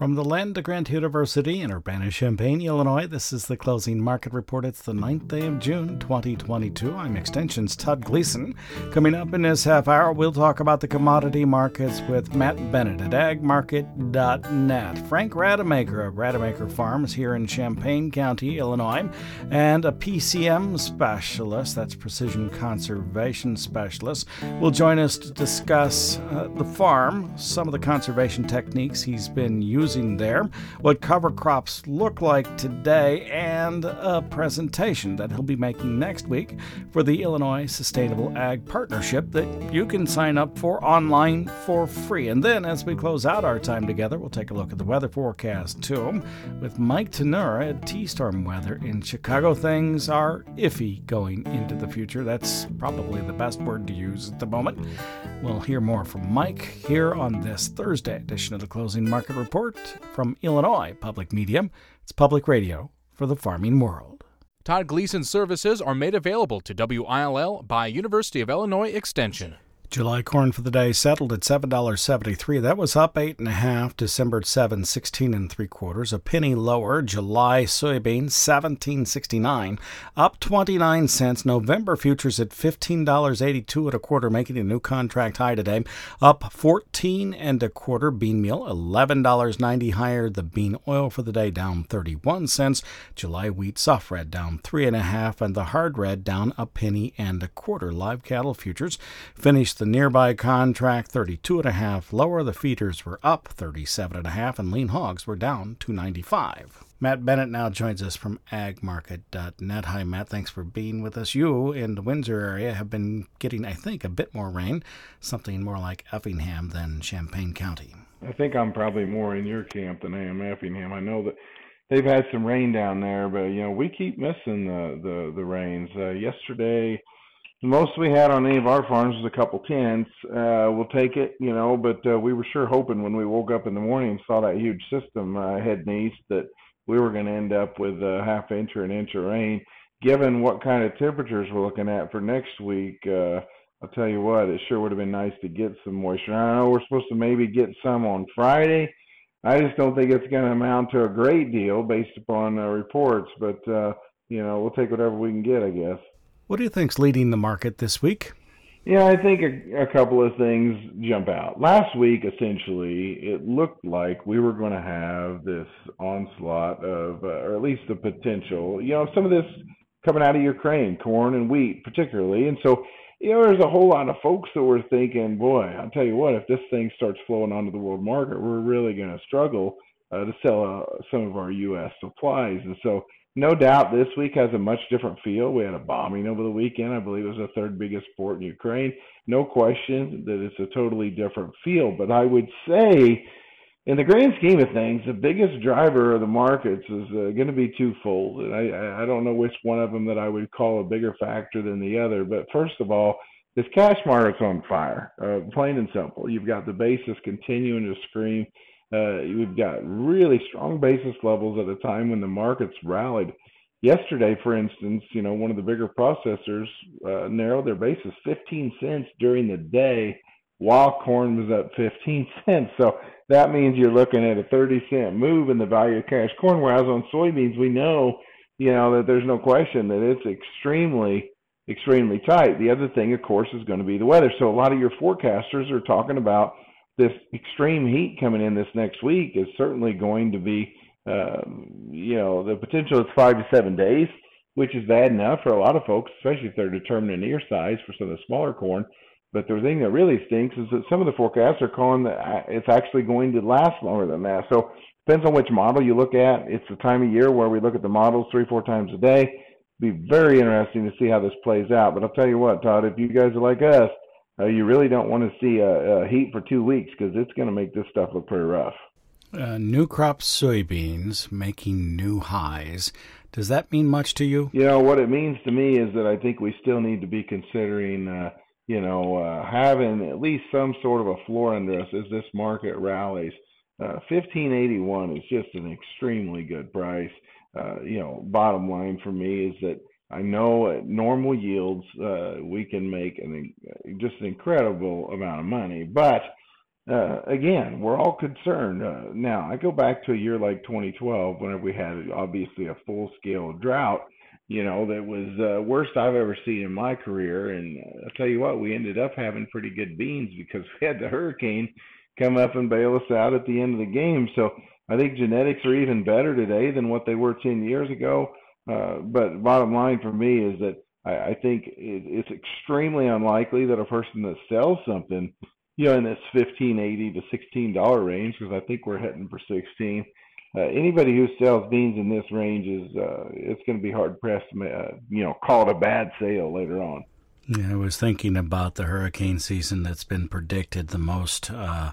From the land of Grant University in Urbana-Champaign, Illinois, this is the Closing Market Report. It's the 9th day of June, 2022. I'm Extension's Todd Gleason. Coming up in this half hour, we'll talk about the commodity markets with Matt Bennett at agmarket.net. Frank Rademacher of Rademacher Farms here in Champaign County, Illinois, and a PCM specialist, that's Precision Conservation Specialist, will join us to discuss the farm, some of the conservation techniques he's been using there, what cover crops look like today, and a presentation that he'll be making next week for the Illinois Sustainable Ag Partnership that you can sign up for online for free. And then as we close out our time together, we'll take a look at the weather forecast too with Mike Tenura at T-Storm Weather in Chicago. Things are iffy going into the future. That's probably the best word to use at the moment. We'll hear more from Mike here on this Thursday edition of the Closing Market Report from Illinois Public Media. It's public radio for the farming world. Todd Gleason services are made available to WILL by University of Illinois Extension. July corn for the day settled at $7.73. That was up 8.5. December at $7.16 3/4. A penny lower. July soybean $17.69, up 29 cents. November futures at $15.82 1/4, making a new contract high today, up 14 1/4. Bean meal $11.90 higher. The bean oil for the day down 31 cents. July wheat soft red down 3.5, and the hard red down a penny 1/4. Live cattle futures finished the nearby contract 32.5 lower. The feeders were up 37.5, and lean hogs were down 295. Matt Bennett now joins us from agmarket.net. Hi, Matt. Thanks for being with us. You in the Windsor area have been getting, I think, a bit more rain, something more like Effingham than Champaign County. I think I'm probably more in your camp than I am Effingham. I know that they've had some rain down there, but we keep missing the rains. Yesterday, the most we had on any of our farms was a couple tenths. We'll take it, but we were sure hoping when we woke up in the morning and saw that huge system heading east that we were going to end up with a half inch or an inch of rain. Given what kind of temperatures we're looking at for next week, I'll tell you what, it sure would have been nice to get some moisture. I know we're supposed to maybe get some on Friday. I just don't think it's going to amount to a great deal based upon reports, but, we'll take whatever we can get, I guess. What do you think's leading the market this week? Yeah, I think a couple of things jump out. Last week, essentially, it looked like we were going to have this onslaught of, or at least the potential, some of this coming out of Ukraine, corn and wheat particularly. And so, there's a whole lot of folks that were thinking, boy, I'll tell you what, if this thing starts flowing onto the world market, we're really going to struggle to sell some of our U.S. supplies. And so, no doubt this week has a much different feel. We had a bombing over the weekend. I believe it was the third biggest port in Ukraine. No question that it's a totally different feel. But I would say, in the grand scheme of things, the biggest driver of the markets is going to be twofold. And I don't know which one of them that I would call a bigger factor than the other. But first of all, this cash market's on fire, plain and simple. You've got the basis continuing to scream. We've got really strong basis levels at a time when the markets rallied. Yesterday, for instance, one of the bigger processors narrowed their basis 15 cents during the day while corn was up 15 cents. So that means you're looking at a 30-cent move in the value of cash corn, whereas on soybeans, we know, that there's no question that it's extremely, extremely tight. The other thing, of course, is going to be the weather. So a lot of your forecasters are talking about this extreme heat coming in this next week is certainly going to be, the potential is 5 to 7 days, which is bad enough for a lot of folks, especially if they're determining ear size for some of the smaller corn. But the thing that really stinks is that some of the forecasts are calling that it's actually going to last longer than that. So depends on which model you look at. It's the time of year where we look at the models 3-4 times a day. It'll be very interesting to see how this plays out. But I'll tell you what, Todd, if you guys are like us, you really don't want to see a heat for 2 weeks because it's going to make this stuff look pretty rough. New crop soybeans making new highs. Does that mean much to you? What it means to me is that I think we still need to be considering, having at least some sort of a floor under us as this market rallies. 1581 is just an extremely good price. Bottom line for me is that I know at normal yields we can make just an incredible amount of money, but again, we're all concerned. Now, I go back to a year like 2012, whenever we had obviously a full-scale drought, that was worst I've ever seen in my career. And I'll tell you what, we ended up having pretty good beans because we had the hurricane come up and bail us out at the end of the game. So I think genetics are even better today than what they were 10 years ago. But bottom line for me is that I think it's extremely unlikely that a person that sells something in this 15.80 to $16 range, because I think we're heading for 16. Anybody who sells beans in this range is it's going to be hard pressed to call it a bad sale later on. Yeah, I was thinking about the hurricane season that's been predicted the most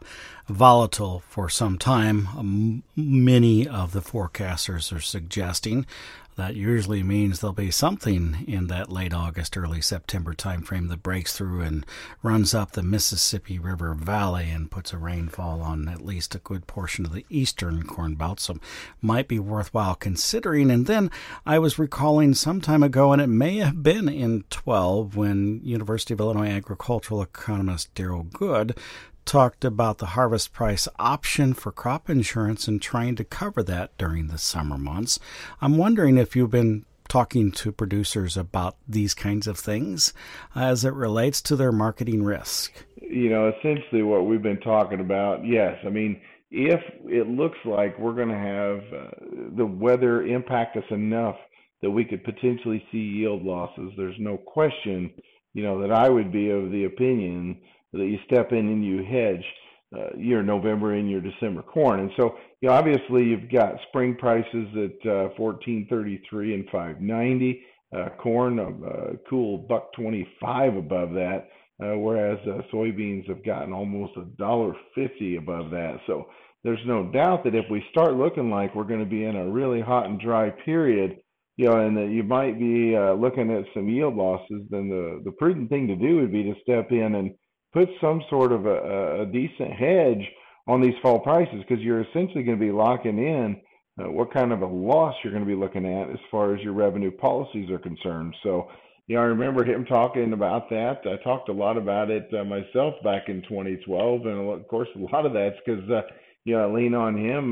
volatile for some time. Many of the forecasters are suggesting that usually means there'll be something in that late August, early September timeframe that breaks through and runs up the Mississippi River Valley and puts a rainfall on at least a good portion of the eastern Corn Belt. So might be worthwhile considering. And then I was recalling some time ago, and it may have been in 12, when University of Illinois agricultural economist Daryl Good talked about the harvest price option for crop insurance and trying to cover that during the summer months. I'm wondering if you've been talking to producers about these kinds of things as it relates to their marketing risk. Essentially what we've been talking about, yes. I mean, if it looks like we're going to have the weather impact us enough that we could potentially see yield losses, there's no question, that I would be of the opinion that you step in and you hedge your November and your December corn. And so, obviously you've got spring prices at $14.33 and $5.90, corn cool $1.25 above that, whereas soybeans have gotten almost $1.50 above that. So there's no doubt that if we start looking like we're going to be in a really hot and dry period, and that you might be looking at some yield losses, then the prudent thing to do would be to step in and put some sort of a decent hedge on these fall prices, because you're essentially going to be locking in what kind of a loss you're going to be looking at as far as your revenue policies are concerned. So, I remember him talking about that. I talked a lot about it myself back in 2012, and of course, a lot of that's because I lean on him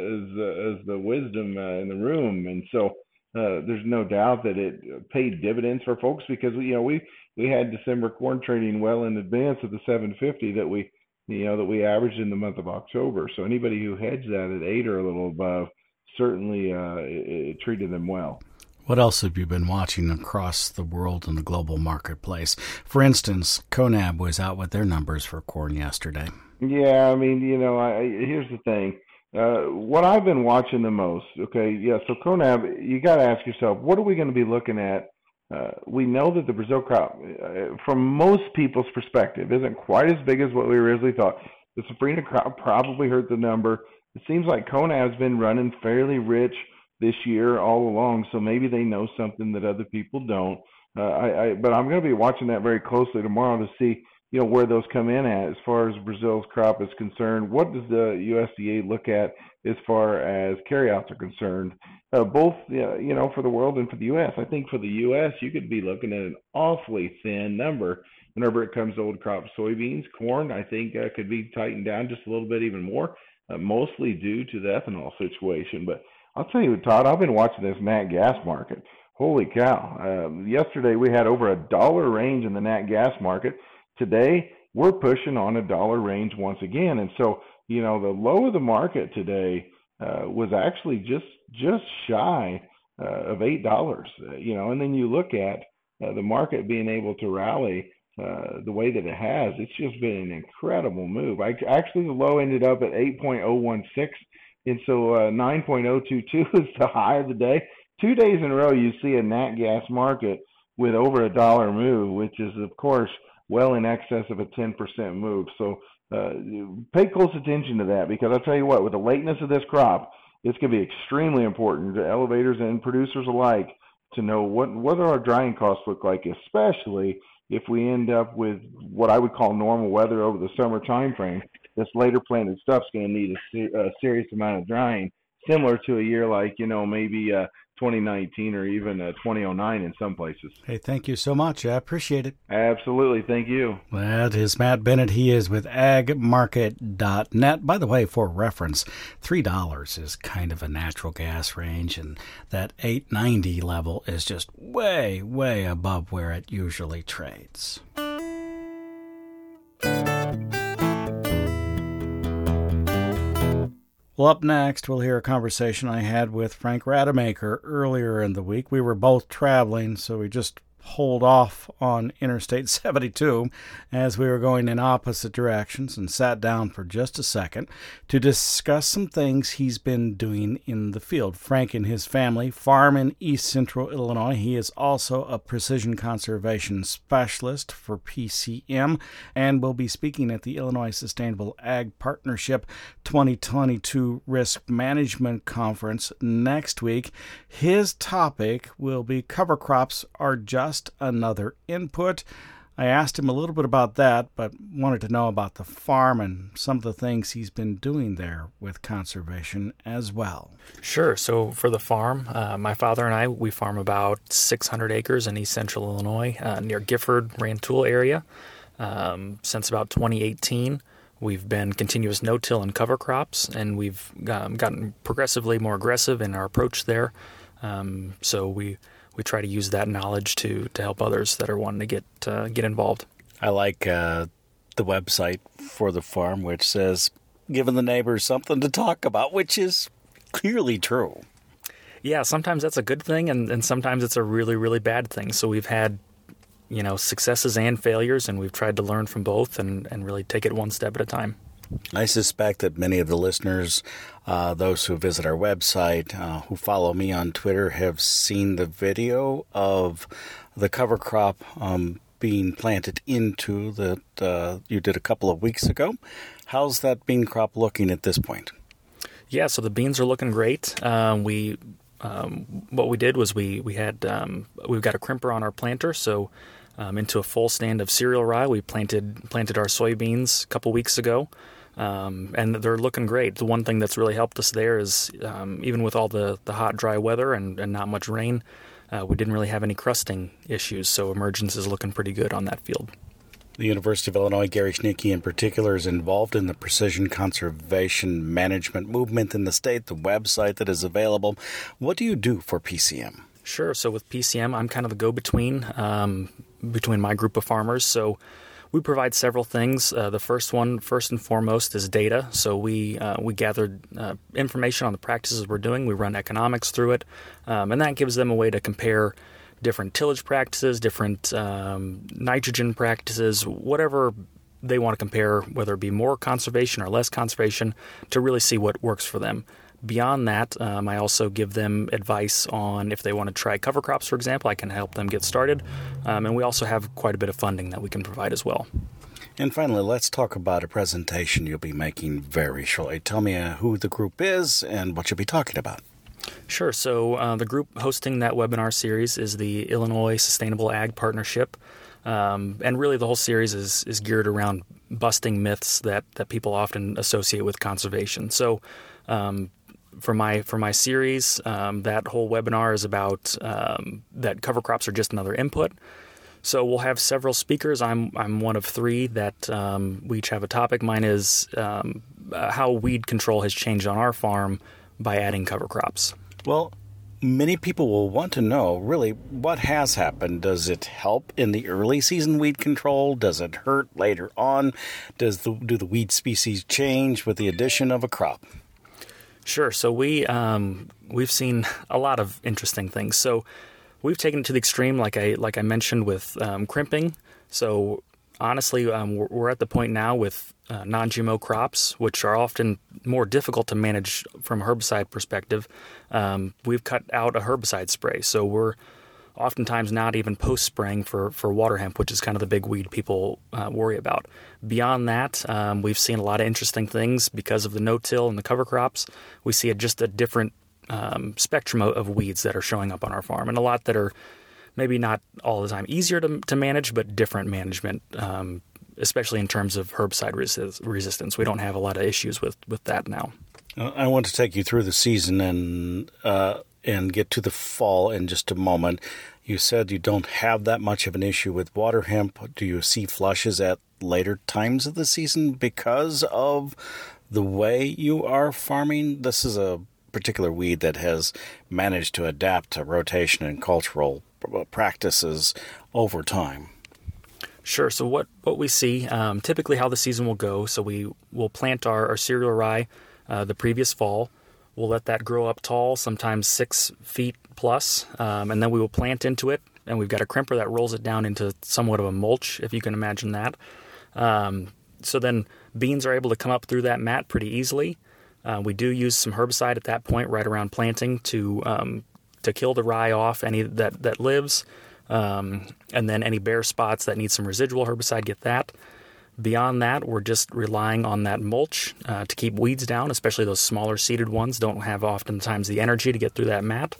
as the wisdom in the room, and so there's no doubt that it paid dividends for folks, because we had December corn trading well in advance of the 750 that we averaged in the month of October. So anybody who hedged that at 8 or a little above certainly it treated them well. What else have you been watching across the world in the global marketplace? For instance, CONAB was out with their numbers for corn yesterday. Yeah, I mean, here's the thing. What I've been watching the most, so CONAB, you got to ask yourself, what are we going to be looking at? We know that the Brazil crop, from most people's perspective, isn't quite as big as what we originally thought. The Safrinha crop probably hurt the number. It seems like CONAB's been running fairly rich this year all along, so maybe they know something that other people don't. But I'm going to be watching that very closely tomorrow to see where those come in at as far as Brazil's crop is concerned. What does the USDA look at as far as carryouts are concerned, both for the world and for the U.S.? I think for the U.S., you could be looking at an awfully thin number whenever it comes to old crop soybeans. Corn, I think, could be tightened down just a little bit even more, mostly due to the ethanol situation. But I'll tell you, Todd, I've been watching this nat gas market. Holy cow. Yesterday, we had over $1 range in the nat gas market. Today, we're pushing on $1 range once again. And so, the low of the market today was actually just shy of $8, and then you look at the market being able to rally the way that it has. It's just been an incredible move. Actually, the low ended up at 8.016, and so 9.022 is the high of the day. 2 days in a row, you see a nat gas market with over $1 move, which is, of course, well in excess of a 10% move. So pay close attention to that, because I'll tell you what, with the lateness of this crop, it's going to be extremely important to elevators and producers alike to know what do our drying costs look like, especially if we end up with what I would call normal weather over the summer time frame. This later planted stuff's going to need a serious amount of drying, similar to a year like, maybe 2019 or even 2009 in some places. Hey, thank you so much. I appreciate it. Absolutely. Thank you. That is Matt Bennett. He is with agmarket.net. By the way, for reference, $3 is kind of a natural gas range, and that $8.90 level is just way, way above where it usually trades. Well, up next, we'll hear a conversation I had with Frank Rademacher earlier in the week. We were both traveling, so we just hold off on Interstate 72 as we were going in opposite directions and sat down for just a second to discuss some things he's been doing in the field. Frank and his family farm in East Central Illinois. He is also a precision conservation specialist for PCM and will be speaking at the Illinois Sustainable Ag Partnership 2022 Risk Management Conference next week. His topic will be cover crops are just another input. I asked him a little bit about that, but wanted to know about the farm and some of the things he's been doing there with conservation as well. Sure. So for the farm, my father and I, we farm about 600 acres in East Central Illinois, near Gifford, Rantoul area. Since about 2018, we've been continuous no-till and cover crops, and we've gotten progressively more aggressive in our approach there. So we try to use that knowledge to help others that are wanting to get involved. I like the website for the farm, which says, giving the neighbors something to talk about, which is clearly true. Yeah, sometimes that's a good thing, and sometimes it's a really, really bad thing. So we've had, successes and failures, and we've tried to learn from both and really take it one step at a time. I suspect that many of the listeners, those who visit our website, who follow me on Twitter, have seen the video of the cover crop bean planted into that you did a couple of weeks ago. How's that bean crop looking at this point? Yeah, so the beans are looking great. What we did was we've got a crimper on our planter, so into a full stand of cereal rye. We planted our soybeans a couple weeks ago. And they're looking great. The one thing that's really helped us there is even with all the hot, dry weather and not much rain, we didn't really have any crusting issues, so emergence is looking pretty good on that field. The University of Illinois, Gary Schnicke in particular, is involved in the precision conservation management movement in the state, the website that is available. What do you do for PCM? Sure. So with PCM, I'm kind of the go-between between my group of farmers. So we provide several things. The first and foremost, is data. So we gather information on the practices we're doing. We run economics through it, and that gives them a way to compare different tillage practices, different nitrogen practices, whatever they want to compare, whether it be more conservation or less conservation, to really see what works for them. Beyond that, I also give them advice on if they want to try cover crops, for example. I can help them get started. And we also have quite a bit of funding that we can provide as well. And finally, let's talk about a presentation you'll be making very shortly. Tell me who the group is and what you'll be talking about. Sure. So the group hosting that webinar series is the Illinois Sustainable Ag Partnership. And really the whole series is geared around busting myths that people often associate with conservation. So for my series, that whole webinar is about that cover crops are just another input. So we'll have several speakers. I'm one of three that we each have a topic. Mine is how weed control has changed on our farm by adding cover crops. Well, many people will want to know, really, what has happened. Does it help in the early season weed control? Does it hurt later on? Do the weed species change with the addition of a crop? Sure. So we've seen a lot of interesting things. So we've taken it to the extreme, like I mentioned, with crimping. So honestly, we're at the point now with non-GMO crops, which are often more difficult to manage from a herbicide perspective. We've cut out a herbicide spray. So we're oftentimes not even post-spraying for water hemp, which is kind of the big weed people worry about. Beyond that, we've seen a lot of interesting things because of the no-till and the cover crops. We see just a different spectrum of weeds that are showing up on our farm, and a lot that are maybe not all the time easier to manage, but different management, especially in terms of herbicide resistance. We don't have a lot of issues with that now. I want to take you through the season and and get to the fall in just a moment. You said you don't have that much of an issue with water hemp. Do you see flushes at later times of the season because of the way you are farming? This is a particular weed that has managed to adapt to rotation and cultural practices over time. Sure. So what we see, typically how the season will go, so we will plant our cereal rye the previous fall. We'll let that grow up tall, sometimes 6 feet plus, and then we will plant into it. And we've got a crimper that rolls it down into somewhat of a mulch, if you can imagine that. So then beans are able to come up through that mat pretty easily. We do use some herbicide at that point, right around planting, to kill the rye off, any that lives, and then any bare spots that need some residual herbicide, get that. Beyond that, we're just relying on that mulch to keep weeds down, especially those smaller seeded ones don't have oftentimes the energy to get through that mat.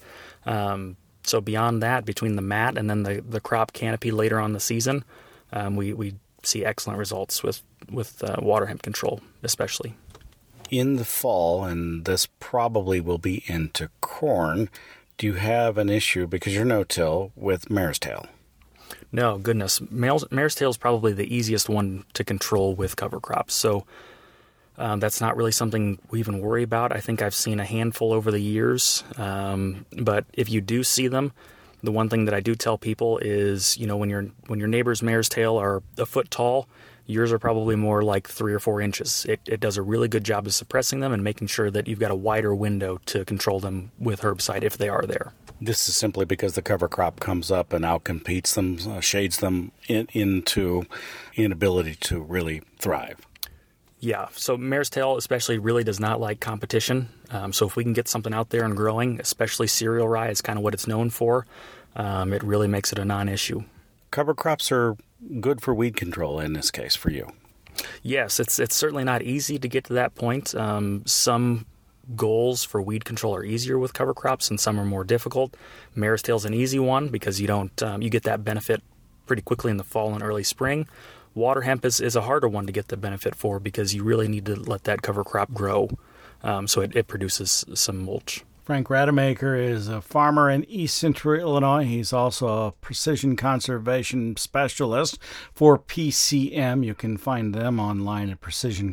So beyond that, between the mat and then the crop canopy later on the season, we see excellent results with water hemp control, especially. In the fall, and this probably will be into corn, do you have an issue, because you're no-till, with mare's tail? No, goodness. Mare's tail is probably the easiest one to control with cover crops. So that's not really something we even worry about. I think I've seen a handful over the years. But if you do see them, the one thing that I do tell people is, when your neighbor's mare's tail are a foot tall, yours are probably more like 3 or 4 inches. It does a really good job of suppressing them and making sure that you've got a wider window to control them with herbicide if they are there. This is simply because the cover crop comes up and outcompetes them, shades them into inability to really thrive. Yeah, so mare's tail especially really does not like competition. So if we can get something out there and growing, especially cereal rye is kind of what it's known for, it really makes it a non-issue. Cover crops are good for weed control in this case for you. Yes, it's certainly not easy to get to that point. Some goals for weed control are easier with cover crops and some are more difficult. Mare's tail is an easy one because you get that benefit pretty quickly in the fall and early spring. Water hemp is a harder one to get the benefit for because you really need to let that cover crop grow so it produces some mulch. Frank Rademacher is a farmer in East Central Illinois. He's also a precision conservation specialist for PCM. You can find them online at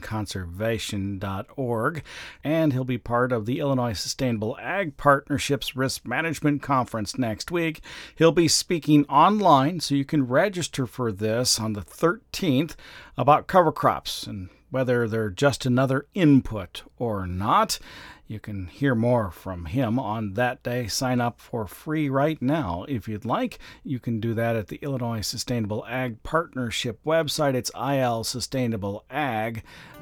precisionconservation.org. And he'll be part of the Illinois Sustainable Ag Partnerships Risk Management Conference next week. He'll be speaking online, so you can register for this on the 13th about cover crops and whether they're just another input or not. You can hear more from him on that day. Sign up for free right now if you'd like. You can do that at the Illinois Sustainable Ag Partnership website. It's ilsustainableag.org.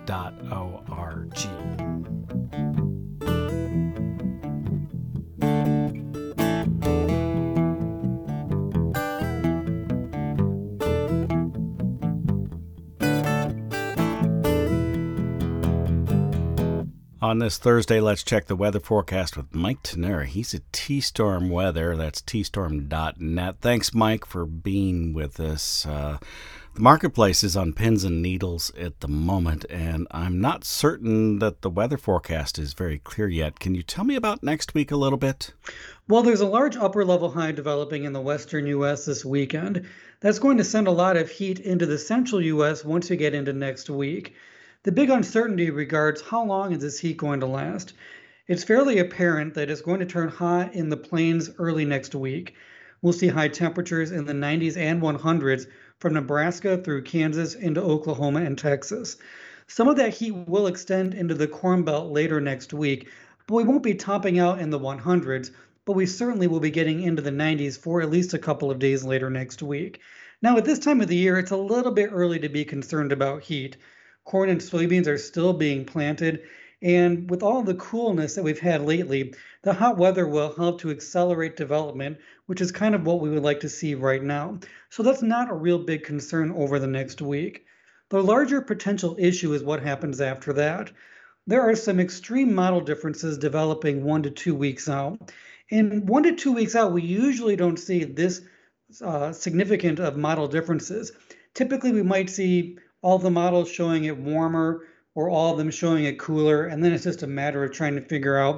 On this Thursday, let's check the weather forecast with Mike Tenera. He's at T-Storm Weather. That's tstorm.net. Thanks, Mike, for being with us. The marketplace is on pins and needles at the moment, and I'm not certain that the weather forecast is very clear yet. Can you tell me about next week a little bit? Well, there's a large upper-level high developing in the western U.S. this weekend. That's going to send a lot of heat into the central U.S. once we get into next week. The big uncertainty regards how long is this heat going to last. It's fairly apparent that it's going to turn hot in the plains early next week. We'll see high temperatures in the 90s and 100s from Nebraska through Kansas into Oklahoma and Texas. Some of that heat will extend into the Corn Belt later next week, but we won't be topping out in the 100s, but we certainly will be getting into the 90s for at least a couple of days later next week. Now, at this time of the year, it's a little bit early to be concerned about heat. Corn and soybeans are still being planted, and with all the coolness that we've had lately, the hot weather will help to accelerate development, which is kind of what we would like to see right now. So that's not a real big concern over the next week. The larger potential issue is what happens after that. There are some extreme model differences developing 1 to 2 weeks out. And 1 to 2 weeks out, we usually don't see this significant of model differences. Typically, we might see all the models showing it warmer or all of them showing it cooler, and then it's just a matter of trying to figure out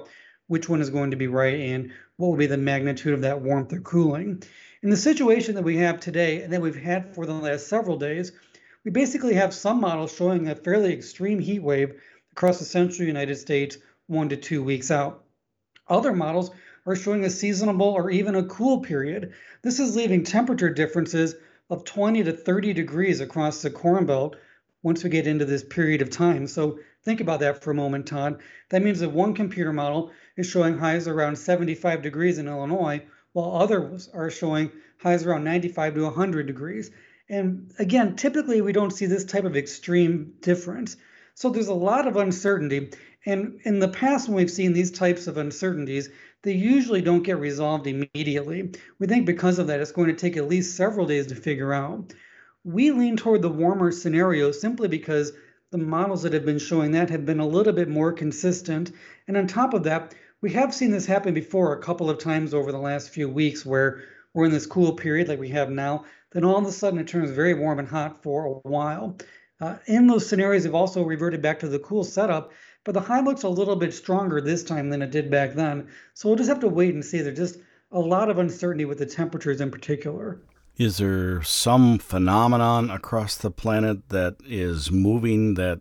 which one is going to be right and what will be the magnitude of that warmth or cooling. In the situation that we have today and that we've had for the last several days, we basically have some models showing a fairly extreme heat wave across the central United States 1 to 2 weeks out. Other models are showing a seasonable or even a cool period. This is leaving temperature differences of 20 to 30 degrees across the Corn Belt once we get into this period of time. So think about that for a moment, Todd. That means that one computer model is showing highs around 75 degrees in Illinois, while others are showing highs around 95 to 100 degrees. And again, typically we don't see this type of extreme difference. So there's a lot of uncertainty. And in the past, when we've seen these types of uncertainties, they usually don't get resolved immediately. We think because of that, it's going to take at least several days to figure out. We lean toward the warmer scenario simply because the models that have been showing that have been a little bit more consistent. And on top of that, we have seen this happen before a couple of times over the last few weeks where we're in this cool period like we have now. Then all of a sudden it turns very warm and hot for a while. In those scenarios, they've also reverted back to the cool setup, but the high looks a little bit stronger this time than it did back then. So we'll just have to wait and see. There's just a lot of uncertainty with the temperatures in particular. Is there some phenomenon across the planet that is moving that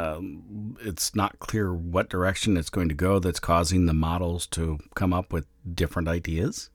it's not clear what direction it's going to go that's causing the models to come up with different ideas?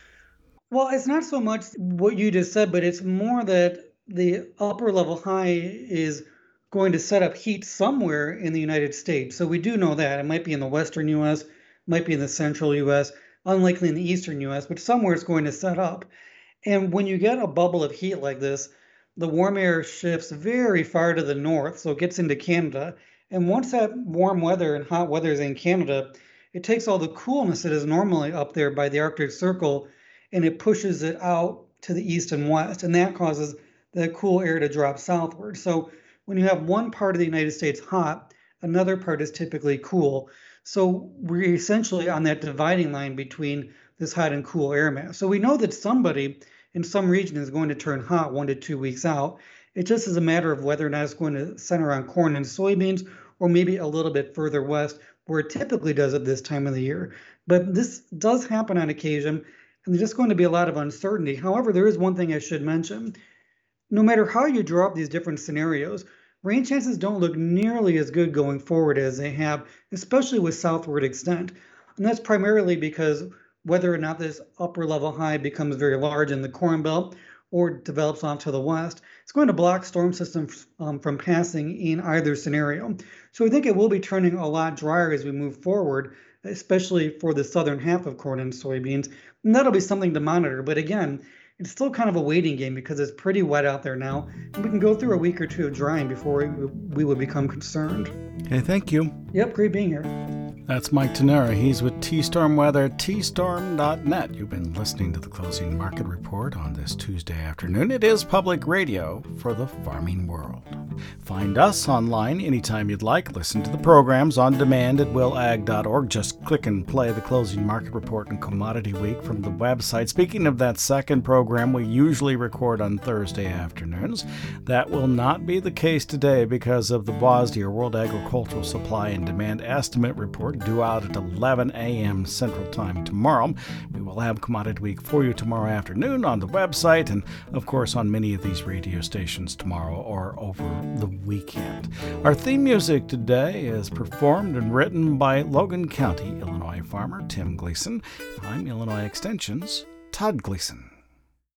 Well, it's not so much what you just said, but it's more that the upper level high is going to set up heat somewhere in the United States. So we do know that. It might be in the western U.S., might be in the central U.S., unlikely in the eastern U.S., but somewhere it's going to set up. And when you get a bubble of heat like this, the warm air shifts very far to the north, so it gets into Canada. And once that warm weather and hot weather is in Canada, it takes all the coolness that is normally up there by the Arctic Circle and it pushes it out to the east and west. And that causes the cool air to drop southward. So when you have one part of the United States hot, another part is typically cool. So we're essentially on that dividing line between this hot and cool air mass. So we know that somebody in some region is going to turn hot 1 to 2 weeks out. It just is a matter of whether or not it's going to center on corn and soybeans or maybe a little bit further west where it typically does at this time of the year. But this does happen on occasion, and there's just going to be a lot of uncertainty. However, there is one thing I should mention. No matter how you draw up these different scenarios, rain chances don't look nearly as good going forward as they have, especially with southward extent. And that's primarily because whether or not this upper level high becomes very large in the Corn Belt or develops off to the west, it's going to block storm systems from passing in either scenario. So we think it will be turning a lot drier as we move forward, especially for the southern half of corn and soybeans. And that'll be something to monitor. But again, it's still kind of a waiting game because it's pretty wet out there now. And we can go through a week or two of drying before we would become concerned. Okay, thank you. Yep, great being here. That's Mike Tenera. He's with T-Storm Weather, tstorm.net. You've been listening to the Closing Market Report on this Tuesday afternoon. It is public radio for the farming world. Find us online anytime you'd like. Listen to the programs on demand at willag.org. Just click and play the Closing Market Report and Commodity Week from the website. Speaking of that second program, we usually record on Thursday afternoons. That will not be the case today because of the WASDE, or World Agricultural Supply and Demand Estimate Report, due out at 11 a.m. Central Time tomorrow. We will have Commodity Week for you tomorrow afternoon on the website and, of course, on many of these radio stations tomorrow or over the weekend. Our theme music today is performed and written by Logan County, Illinois farmer Tim Gleason. I'm Illinois Extension's Todd Gleason.